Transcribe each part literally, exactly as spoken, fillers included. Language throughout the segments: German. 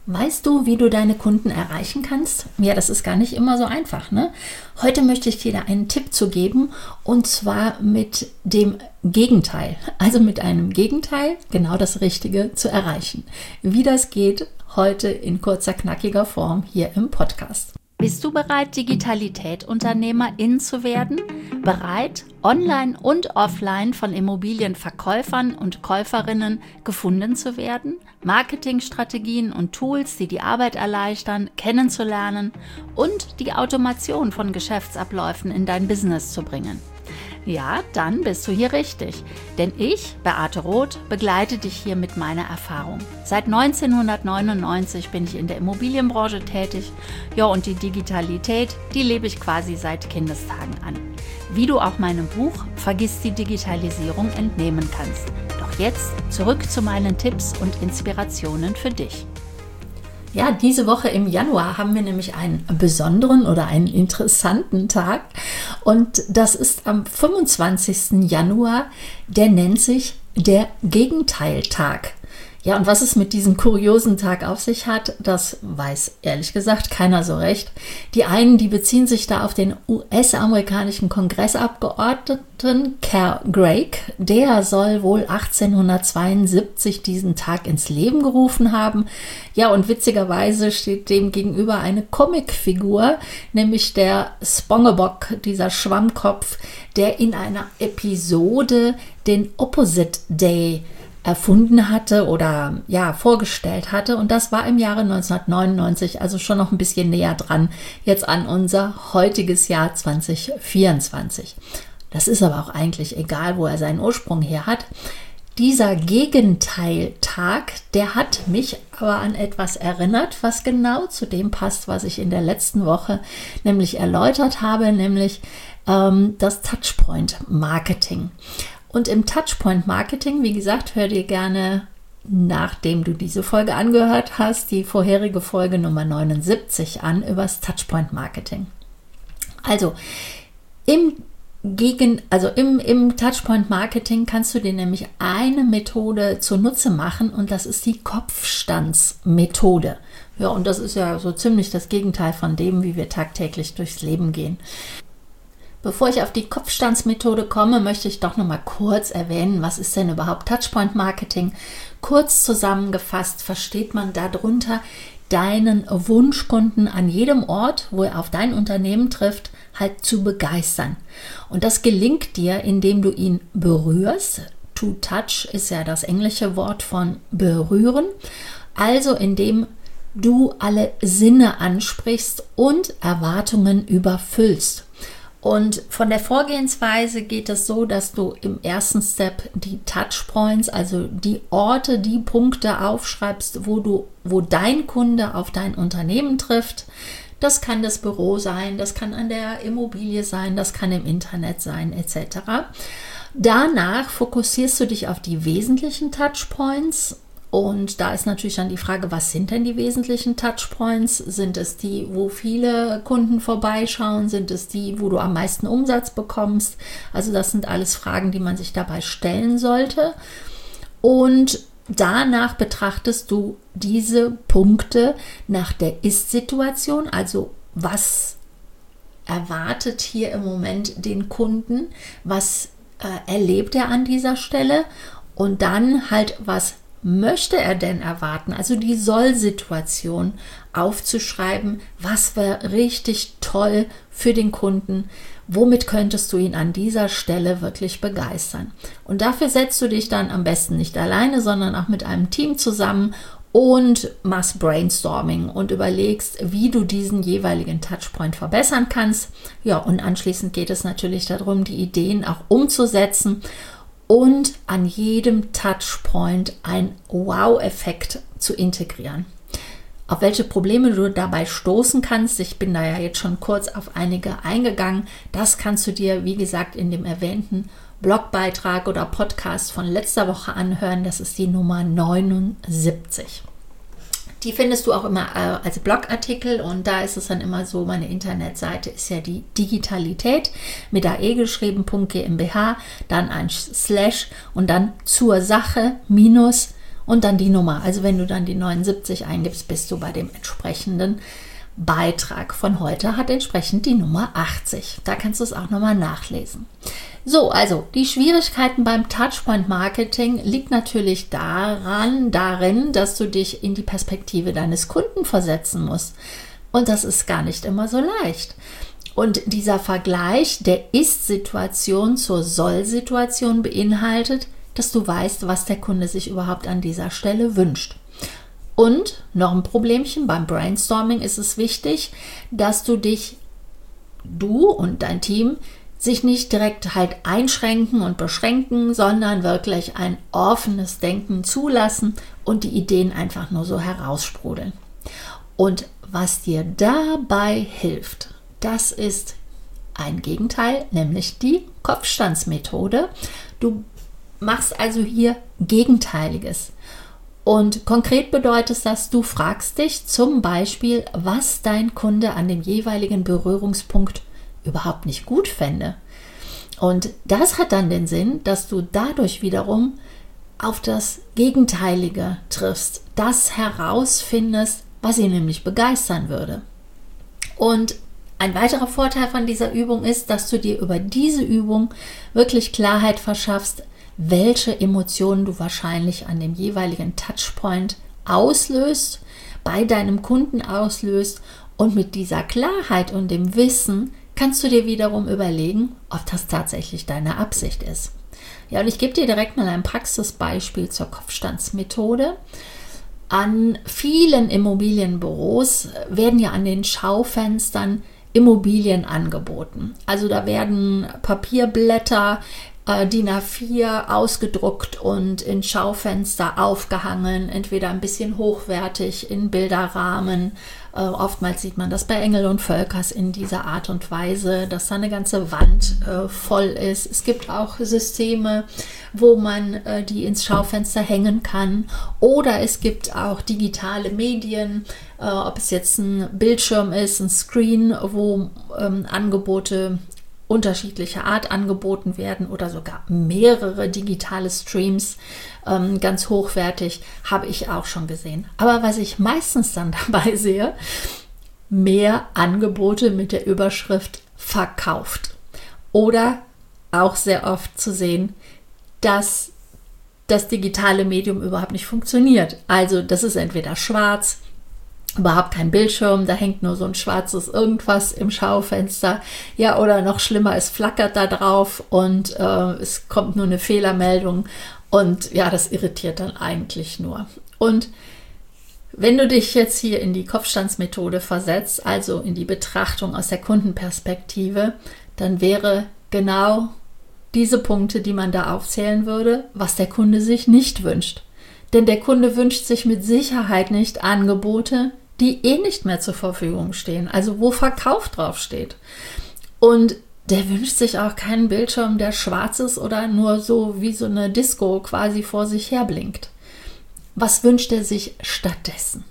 Weißt du, wie du deine Kunden erreichen kannst? Ja, das ist gar nicht immer so einfach, ne? Heute möchte ich dir da einen Tipp zu geben, und zwar mit dem Gegenteil. Also mit einem Gegenteil, genau das Richtige zu erreichen. Wie das geht, heute in kurzer, knackiger Form hier im Podcast. Bist du bereit, Digitalität-Unternehmerin zu werden? Bereit, online und offline von Immobilienverkäufern und Käuferinnen gefunden zu werden? Marketingstrategien und Tools, die die Arbeit erleichtern, kennenzulernen und die Automation von Geschäftsabläufen in dein Business zu bringen? Ja, dann bist du hier richtig. Denn ich, Beate Roth, begleite dich hier mit meiner Erfahrung. Seit neunzehnhundertneunundneunzig bin ich in der Immobilienbranche tätig. Ja, und die Digitalität, die lebe ich quasi seit Kindestagen an. Wie du auch meinem Buch Vergiss die Digitalisierung entnehmen kannst. Doch jetzt zurück zu meinen Tipps und Inspirationen für dich. Ja, diese Woche im Januar haben wir nämlich einen besonderen oder einen interessanten Tag, und das ist am fünfundzwanzigsten Januar, der nennt sich der Gegenteiltag. Ja, und was es mit diesem kuriosen Tag auf sich hat, das weiß ehrlich gesagt keiner so recht. Die einen, die beziehen sich da auf den U S-amerikanischen Kongressabgeordneten Cal Gregg. Der soll wohl achtzehnhundertzweiundsiebzig diesen Tag ins Leben gerufen haben. Ja, und witzigerweise steht dem gegenüber eine Comicfigur, nämlich der Spongebob, dieser Schwammkopf, der in einer Episode den Opposite Day erfunden hatte oder ja vorgestellt hatte, und das war im Jahre neunzehnhundertneunundneunzig, also schon noch ein bisschen näher dran jetzt an unser heutiges Jahr zwanzig vierundzwanzig. Das ist aber auch eigentlich egal, wo er seinen Ursprung her hat. Dieser Gegenteiltag, der hat mich aber an etwas erinnert, was genau zu dem passt, was ich in der letzten Woche nämlich erläutert habe, nämlich ähm, das Touchpoint-Marketing. Und im Touchpoint-Marketing, wie gesagt, hör dir gerne, nachdem du diese Folge angehört hast, die vorherige Folge Nummer neunundsiebzig an über das Touchpoint-Marketing. Also im Gegen, also im, im Touchpoint-Marketing kannst du dir nämlich eine Methode zunutze machen, und das ist die Kopfstandsmethode. Ja, und das ist ja so ziemlich das Gegenteil von dem, wie wir tagtäglich durchs Leben gehen. Bevor ich auf die Kopfstandsmethode komme, möchte ich doch noch mal kurz erwähnen, was ist denn überhaupt Touchpoint-Marketing? Kurz zusammengefasst versteht man darunter, deinen Wunschkunden an jedem Ort, wo er auf dein Unternehmen trifft, halt zu begeistern. Und das gelingt dir, indem du ihn berührst. To touch ist ja das englische Wort von berühren. Also indem du alle Sinne ansprichst und Erwartungen überfüllst. Und von der Vorgehensweise geht es so, dass du im ersten Step die Touchpoints, also die Orte, die Punkte aufschreibst, wo du, wo dein Kunde auf dein Unternehmen trifft. Das kann das Büro sein, das kann an der Immobilie sein, das kann im Internet sein, et cetera. Danach fokussierst du dich auf die wesentlichen Touchpoints. Und da ist natürlich dann die Frage, was sind denn die wesentlichen Touchpoints? Sind es die, wo viele Kunden vorbeischauen? Sind es die, wo du am meisten Umsatz bekommst? Also das sind alles Fragen, die man sich dabei stellen sollte. Und danach betrachtest du diese Punkte nach der Ist-Situation, also was erwartet hier im Moment den Kunden, was äh, erlebt er an dieser Stelle, und dann halt, was möchte er denn erwarten? Also die Soll-Situation aufzuschreiben, was wäre richtig toll für den Kunden, womit könntest du ihn an dieser Stelle wirklich begeistern? Und dafür setzt du dich dann am besten nicht alleine, sondern auch mit einem Team zusammen und machst Brainstorming und überlegst, wie du diesen jeweiligen Touchpoint verbessern kannst. Ja, und anschließend geht es natürlich darum, die Ideen auch umzusetzen und an jedem Touchpoint einen Wow-Effekt zu integrieren. Auf welche Probleme du dabei stoßen kannst, ich bin da ja jetzt schon kurz auf einige eingegangen, das kannst du dir, wie gesagt, in dem erwähnten Blogbeitrag oder Podcast von letzter Woche anhören. Das ist die Nummer neunundsiebzig. Die findest du auch immer äh, als Blogartikel, und da ist es dann immer so, meine Internetseite ist ja die Digitalität mit A E geschrieben, .gmbh, dann ein Slash und dann zur Sache minus und dann die Nummer. Also wenn du dann die neunundsiebzig eingibst, bist du bei dem entsprechenden Beitrag von heute, hat entsprechend die Nummer achtzig. Da kannst du es auch nochmal nachlesen. So, also die Schwierigkeiten beim Touchpoint-Marketing liegt natürlich daran, darin, dass du dich in die Perspektive deines Kunden versetzen musst. Und das ist gar nicht immer so leicht. Und dieser Vergleich der Ist-Situation zur Soll-Situation beinhaltet, dass du weißt, was der Kunde sich überhaupt an dieser Stelle wünscht. Und noch ein Problemchen, beim Brainstorming ist es wichtig, dass du dich, du und dein Team, sich nicht direkt halt einschränken und beschränken, sondern wirklich ein offenes Denken zulassen und die Ideen einfach nur so heraussprudeln. Und was dir dabei hilft, das ist ein Gegenteil, nämlich die Kopfstandsmethode. Du machst also hier Gegenteiliges. Und konkret bedeutet das, du fragst dich zum Beispiel, was dein Kunde an dem jeweiligen Berührungspunkt überhaupt nicht gut fände. Und das hat dann den Sinn, dass du dadurch wiederum auf das Gegenteilige triffst, das herausfindest, was ihn nämlich begeistern würde. Und ein weiterer Vorteil von dieser Übung ist, dass du dir über diese Übung wirklich Klarheit verschaffst, welche Emotionen du wahrscheinlich an dem jeweiligen Touchpoint auslöst, bei deinem Kunden auslöst, und mit dieser Klarheit und dem Wissen kannst du dir wiederum überlegen, ob das tatsächlich deine Absicht ist. Ja, und ich gebe dir direkt mal ein Praxisbeispiel zur Kopfstandsmethode. An vielen Immobilienbüros werden ja an den Schaufenstern Immobilien angeboten. Also da werden Papierblätter, äh, D I N A vier ausgedruckt und in Schaufenster aufgehangen, entweder ein bisschen hochwertig in Bilderrahmen. Äh, oftmals sieht man das bei Engel und Völkers in dieser Art und Weise, dass da eine ganze Wand äh, voll ist. Es gibt auch Systeme, wo man äh, die ins Schaufenster hängen kann. Oder es gibt auch digitale Medien, äh, ob es jetzt ein Bildschirm ist, ein Screen, wo ähm, Angebote unterschiedlicher Art angeboten werden oder sogar mehrere digitale Streams, ähm, ganz hochwertig, habe ich auch schon gesehen. Aber was ich meistens dann dabei sehe, mehr Angebote mit der Überschrift verkauft. Oder auch sehr oft zu sehen, dass das digitale Medium überhaupt nicht funktioniert. Also das ist entweder schwarz, überhaupt kein Bildschirm, da hängt nur so ein schwarzes irgendwas im Schaufenster. Ja, oder noch schlimmer, es flackert da drauf und äh, es kommt nur eine Fehlermeldung und ja, das irritiert dann eigentlich nur. Und wenn du dich jetzt hier in die Kopfstandsmethode versetzt, also in die Betrachtung aus der Kundenperspektive, dann wäre genau diese Punkte, die man da aufzählen würde, was der Kunde sich nicht wünscht. Denn der Kunde wünscht sich mit Sicherheit nicht Angebote, die eh nicht mehr zur Verfügung stehen, also wo Verkauf draufsteht. Und der wünscht sich auch keinen Bildschirm, der schwarz ist oder nur so wie so eine Disco quasi vor sich her blinkt. Was wünscht er sich stattdessen?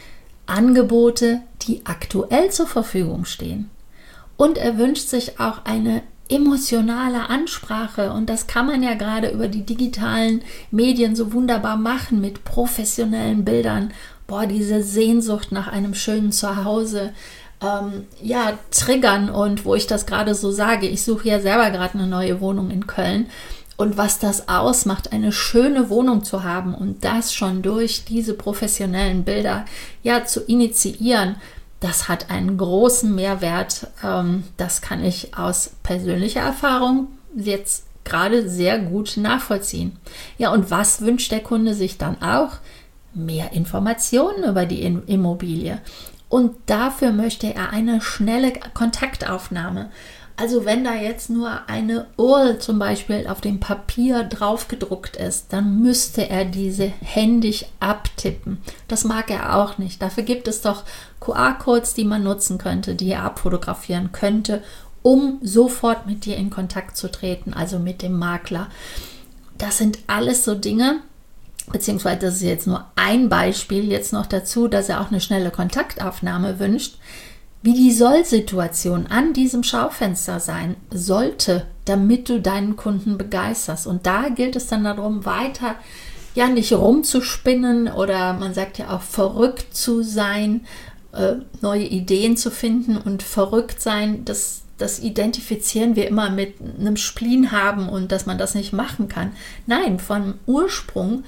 Angebote, die aktuell zur Verfügung stehen. Und er wünscht sich auch eine emotionale Ansprache, und das kann man ja gerade über die digitalen Medien so wunderbar machen mit professionellen Bildern. Boah, diese Sehnsucht nach einem schönen Zuhause, ähm, ja, triggern. Und wo ich das gerade so sage, ich suche ja selber gerade eine neue Wohnung in Köln, und was das ausmacht, eine schöne Wohnung zu haben und das schon durch diese professionellen Bilder ja zu initiieren, das hat einen großen Mehrwert. Das kann ich aus persönlicher Erfahrung jetzt gerade sehr gut nachvollziehen. Ja, und was wünscht der Kunde sich dann auch? Mehr Informationen über die Immobilie. Und dafür möchte er eine schnelle Kontaktaufnahme. Also wenn da jetzt nur eine U R L zum Beispiel auf dem Papier drauf gedruckt ist, dann müsste er diese händisch abtippen. Das mag er auch nicht. Dafür gibt es doch Q R-Codes, die man nutzen könnte, die er abfotografieren könnte, um sofort mit dir in Kontakt zu treten, also mit dem Makler. Das sind alles so Dinge, beziehungsweise das ist jetzt nur ein Beispiel jetzt noch dazu, dass er auch eine schnelle Kontaktaufnahme wünscht, wie die Soll-Situation an diesem Schaufenster sein sollte, damit du deinen Kunden begeisterst. Und da gilt es dann darum, weiter ja nicht rumzuspinnen oder man sagt ja auch verrückt zu sein, äh, neue Ideen zu finden und verrückt sein, das, das identifizieren wir immer mit einem Spleen haben und dass man das nicht machen kann. Nein, vom Ursprung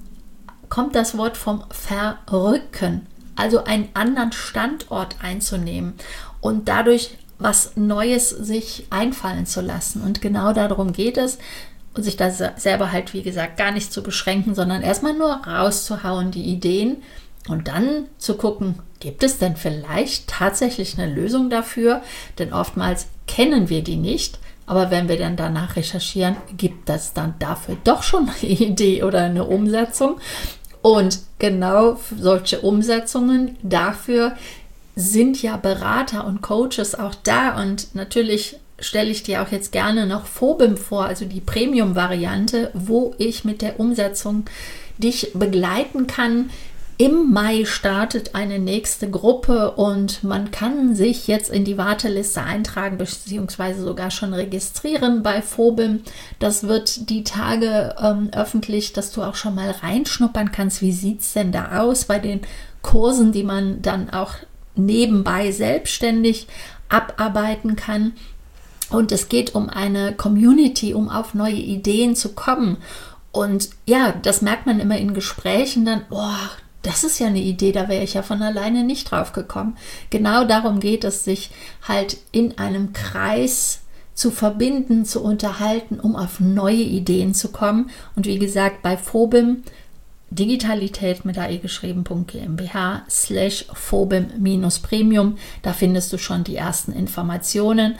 kommt das Wort vom Verrücken, also einen anderen Standort einzunehmen und dadurch was Neues sich einfallen zu lassen. Und genau darum geht es, und sich da selber halt, wie gesagt, gar nicht zu beschränken, sondern erstmal nur rauszuhauen, die Ideen, und dann zu gucken, gibt es denn vielleicht tatsächlich eine Lösung dafür? Denn oftmals kennen wir die nicht, aber wenn wir dann danach recherchieren, gibt es dann dafür doch schon eine Idee oder eine Umsetzung. Und genau solche Umsetzungen dafür sind ja Berater und Coaches auch da. Und natürlich stelle ich dir auch jetzt gerne noch Phobim vor, also die Premium-Variante, wo ich mit der Umsetzung dich begleiten kann. Im Mai startet eine nächste Gruppe und man kann sich jetzt in die Warteliste eintragen beziehungsweise sogar schon registrieren bei Phobim. Das wird die Tage ähm, öffentlich, dass du auch schon mal reinschnuppern kannst. Wie sieht es denn da aus bei den Kursen, die man dann auch nebenbei selbstständig abarbeiten kann? Und es geht um eine Community, um auf neue Ideen zu kommen. Und ja, das merkt man immer in Gesprächen dann, boah, das ist ja eine Idee, da wäre ich ja von alleine nicht drauf gekommen. Genau darum geht es, sich halt in einem Kreis zu verbinden, zu unterhalten, um auf neue Ideen zu kommen. Und wie gesagt, bei Phobim, Digitalität mit A E geschrieben.gmbH slash Phobim minus Premium, da findest du schon die ersten Informationen.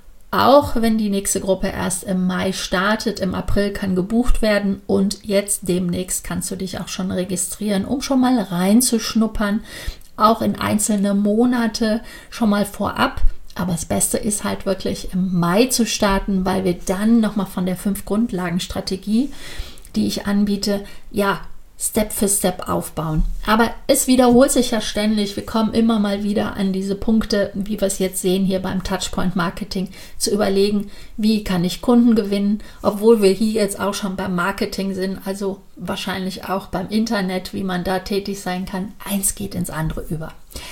Auch wenn die nächste Gruppe erst im Mai startet, im April kann gebucht werden und jetzt demnächst kannst du dich auch schon registrieren, um schon mal reinzuschnuppern, auch in einzelne Monate schon mal vorab. Aber das Beste ist halt wirklich im Mai zu starten, weil wir dann nochmal von der fünf Grundlagen-Strategie, die ich anbiete, ja, Step für Step aufbauen. Aber es wiederholt sich ja ständig. Wir kommen immer mal wieder an diese Punkte, wie wir es jetzt sehen hier beim Touchpoint Marketing, zu überlegen, wie kann ich Kunden gewinnen, obwohl wir hier jetzt auch schon beim Marketing sind, also wahrscheinlich auch beim Internet, wie man da tätig sein kann. Eins geht ins andere über.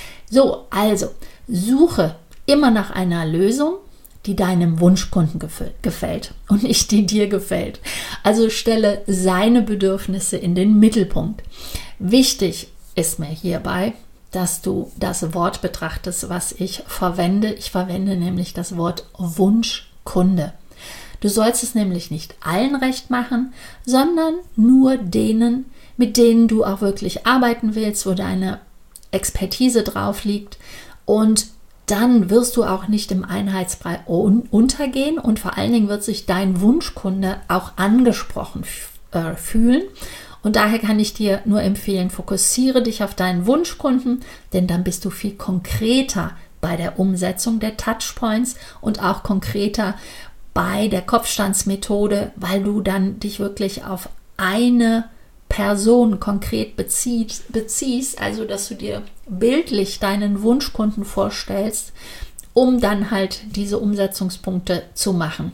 So, also suche immer nach einer Lösung, die deinem Wunschkunden gefällt und nicht die dir gefällt. Also stelle seine Bedürfnisse in den Mittelpunkt. Wichtig ist mir hierbei, dass du das Wort betrachtest, was ich verwende. Ich verwende nämlich das Wort Wunschkunde. Du sollst es nämlich nicht allen recht machen, sondern nur denen, mit denen du auch wirklich arbeiten willst, wo deine Expertise drauf liegt, und dann wirst du auch nicht im Einheitsbrei untergehen und vor allen Dingen wird sich dein Wunschkunde auch angesprochen äh, fühlen. Und daher kann ich dir nur empfehlen, fokussiere dich auf deinen Wunschkunden, denn dann bist du viel konkreter bei der Umsetzung der Touchpoints und auch konkreter bei der Kopfstandsmethode, weil du dann dich wirklich auf eine Person konkret beziehst, beziehst, also dass du dir bildlich deinen Wunschkunden vorstellst, um dann halt diese Umsetzungspunkte zu machen.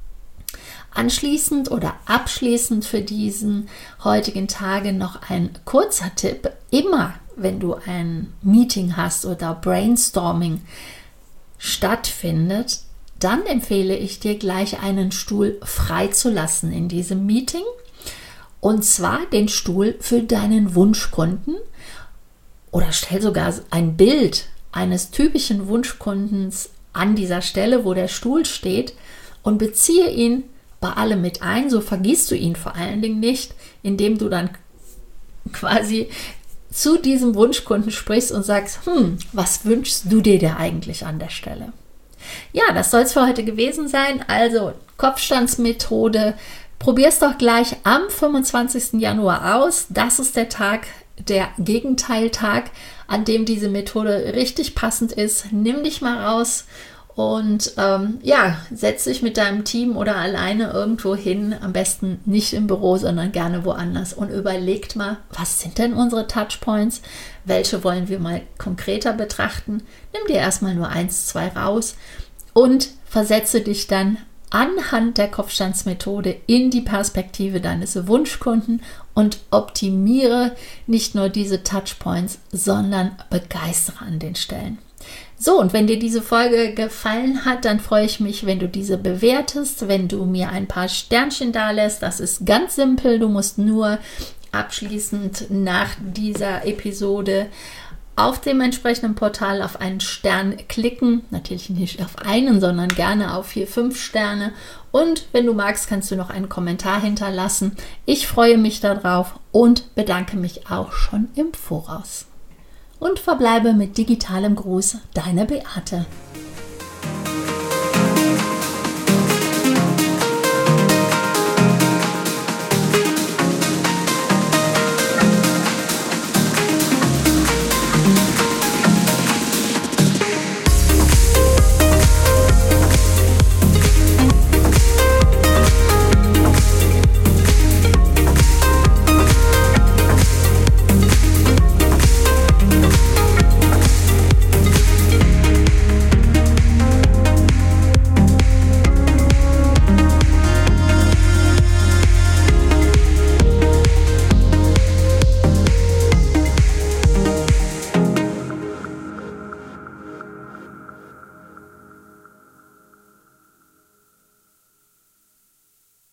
Anschließend oder abschließend für diesen heutigen Tage noch ein kurzer Tipp. Immer wenn du ein Meeting hast oder Brainstorming stattfindet, dann empfehle ich dir gleich einen Stuhl freizulassen in diesem Meeting. Und zwar den Stuhl für deinen Wunschkunden, oder stell sogar ein Bild eines typischen Wunschkundens an dieser Stelle, wo der Stuhl steht, und beziehe ihn bei allem mit ein. So vergisst du ihn vor allen Dingen nicht, indem du dann quasi zu diesem Wunschkunden sprichst und sagst, hm, was wünschst du dir da eigentlich an der Stelle? Ja, das soll es für heute gewesen sein. Also Kopfstandsmethode. Probier es doch gleich am fünfundzwanzigsten Januar aus. Das ist der Tag, der Gegenteiltag, an dem diese Methode richtig passend ist. Nimm dich mal raus und ähm, ja, setz dich mit deinem Team oder alleine irgendwo hin. Am besten nicht im Büro, sondern gerne woanders. Und überlegt mal, was sind denn unsere Touchpoints? Welche wollen wir mal konkreter betrachten? Nimm dir erstmal nur eins, zwei raus und versetze dich dann anhand der Kopfstandsmethode in die Perspektive deines Wunschkunden und optimiere nicht nur diese Touchpoints, sondern begeistere an den Stellen. So, und wenn dir diese Folge gefallen hat, dann freue ich mich, wenn du diese bewertest, wenn du mir ein paar Sternchen dalässt. Das ist ganz simpel. Du musst nur abschließend nach dieser Episode auf dem entsprechenden Portal auf einen Stern klicken. Natürlich nicht auf einen, sondern gerne auf vier, fünf Sterne. Und wenn du magst, kannst du noch einen Kommentar hinterlassen. Ich freue mich darauf und bedanke mich auch schon im Voraus. Und verbleibe mit digitalem Gruß, deine Beate.